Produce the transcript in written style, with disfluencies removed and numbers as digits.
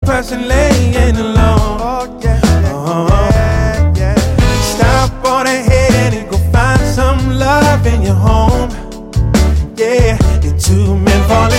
person laying alone. Stop on ahead and go find some love in your home. Yeah, you're two men falling